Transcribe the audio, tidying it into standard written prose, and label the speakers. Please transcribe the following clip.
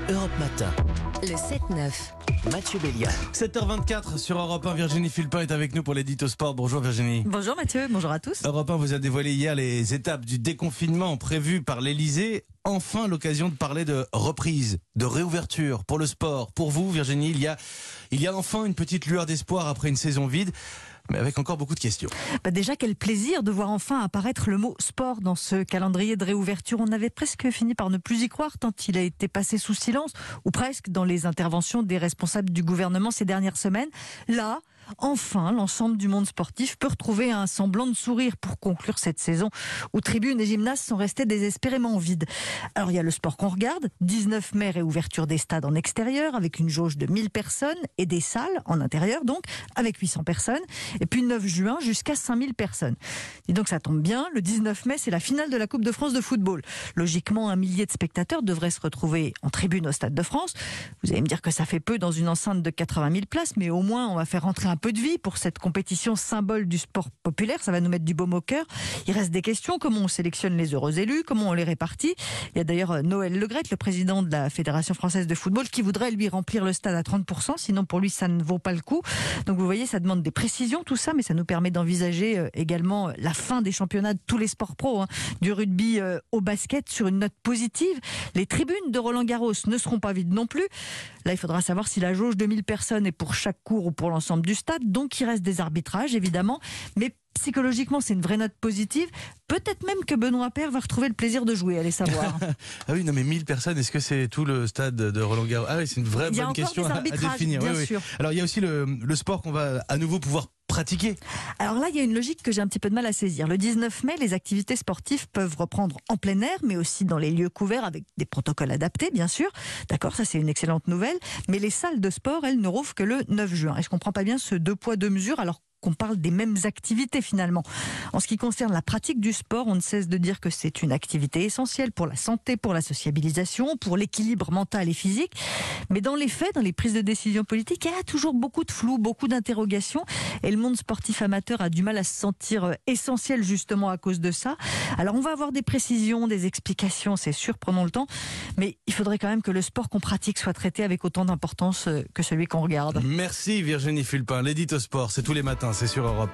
Speaker 1: Europe Matin.
Speaker 2: Le 7-9.
Speaker 1: Mathieu Béliard.
Speaker 3: 7h24 sur Europe 1, Virginie Fulpin est avec nous pour l'édito sport. Bonjour Virginie.
Speaker 4: Bonjour Mathieu, bonjour à tous.
Speaker 3: Europe 1 vous a dévoilé hier les étapes du déconfinement prévues par l'Elysée. Enfin l'occasion de parler de reprise, de réouverture pour le sport. Pour vous Virginie, il y a enfin une petite lueur d'espoir après une saison vide, mais avec encore beaucoup de questions.
Speaker 4: Déjà, quel plaisir de voir enfin apparaître le mot sport dans ce calendrier de réouverture. On avait presque fini par ne plus y croire tant il a été passé sous silence, ou presque, dans les interventions des responsables du gouvernement ces dernières semaines. Là, enfin, l'ensemble du monde sportif peut retrouver un semblant de sourire pour conclure cette saison où tribunes et gymnases sont restés désespérément vides. Alors, il y a le sport qu'on regarde. 19 mai, réouverture des stades en extérieur avec une jauge de 1000 personnes et des salles en intérieur, donc, avec 800 personnes. Et puis 9 juin, jusqu'à 5000 personnes. Et donc, ça tombe bien. Le 19 mai, c'est la finale de la Coupe de France de football. Logiquement, 1 millier de spectateurs devraient se retrouver en tribune au Stade de France. Vous allez me dire que ça fait peu dans une enceinte de 80 000 places, mais au moins, on va faire rentrer un peu de vie pour cette compétition symbole du sport populaire. Ça va nous mettre du baume au cœur. Il reste des questions. Comment on sélectionne les heureux élus? Comment on les répartit? Il y a d'ailleurs Noël Le Graët, le président de la Fédération française de football, qui voudrait lui remplir le stade à 30%. Sinon, pour lui, ça ne vaut pas le coup. Donc, vous voyez, ça demande des précisions, tout ça, mais ça nous permet d'envisager également la fin des championnats de tous les sports pros, du rugby au basket, sur une note positive. Les tribunes de Roland-Garros ne seront pas vides non plus. Là, il faudra savoir si la jauge de 1000 personnes est pour chaque cours ou pour l'ensemble du stade. Donc, il reste des arbitrages, évidemment. Mais psychologiquement, c'est une vraie note positive. Peut-être même que Benoît Paire va retrouver le plaisir de jouer, allez savoir.
Speaker 3: Ah oui, non mais 1000 personnes, est-ce que c'est tout le stade de Roland-Garros? Ah oui, c'est une vraie bonne question à définir.
Speaker 4: Bien
Speaker 3: Oui,
Speaker 4: sûr.
Speaker 3: oui. Alors, il y a aussi le sport qu'on va à nouveau pouvoir pratiquer.
Speaker 4: Alors là, il y a une logique que j'ai un petit peu de mal à saisir. Le 19 mai, les activités sportives peuvent reprendre en plein air, mais aussi dans les lieux couverts avec des protocoles adaptés, bien sûr. D'accord, ça c'est une excellente nouvelle. Mais les salles de sport, elles, ne rouvrent que le 9 juin. Et je ne comprends pas bien ce 2 poids 2 mesures, alors qu'on parle des mêmes activités finalement. En ce qui concerne la pratique du sport, on ne cesse de dire que c'est une activité essentielle pour la santé, pour la sociabilisation, pour l'équilibre mental et physique. Mais dans les faits, dans les prises de décision politiques, il y a toujours beaucoup de flou, beaucoup d'interrogations. Et le monde sportif amateur a du mal à se sentir essentiel justement à cause de ça. Alors on va avoir des précisions, des explications, c'est sûr, prenons le temps. Mais il faudrait quand même que le sport qu'on pratique soit traité avec autant d'importance que celui qu'on regarde.
Speaker 3: Merci Virginie Fulpin. L'édito sport, c'est tous les matins, c'est sur Europe 1.